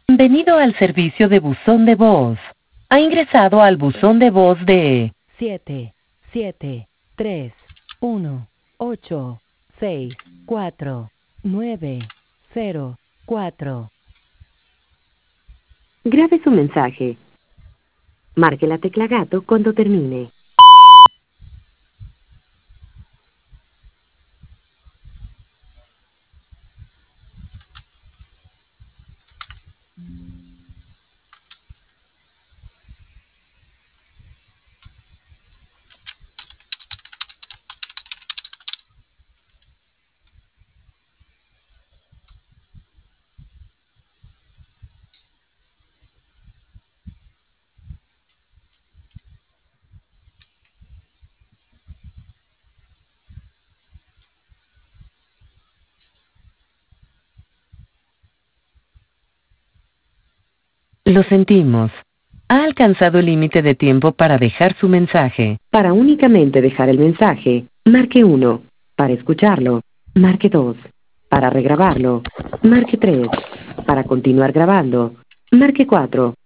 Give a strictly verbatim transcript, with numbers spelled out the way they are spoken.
Bienvenido al servicio de buzón de voz. Ha ingresado al buzón de voz de siete, siete, tres, uno, ocho, seis, cuatro, nueve, cero, cuatro. Grabe su mensaje. Marque la tecla gato cuando termine. Lo sentimos. Ha alcanzado el límite de tiempo para dejar su mensaje. Para únicamente dejar el mensaje, marque uno. Para escucharlo, marque dos. Para regrabarlo, marque tres. Para continuar grabando, marque cuatro.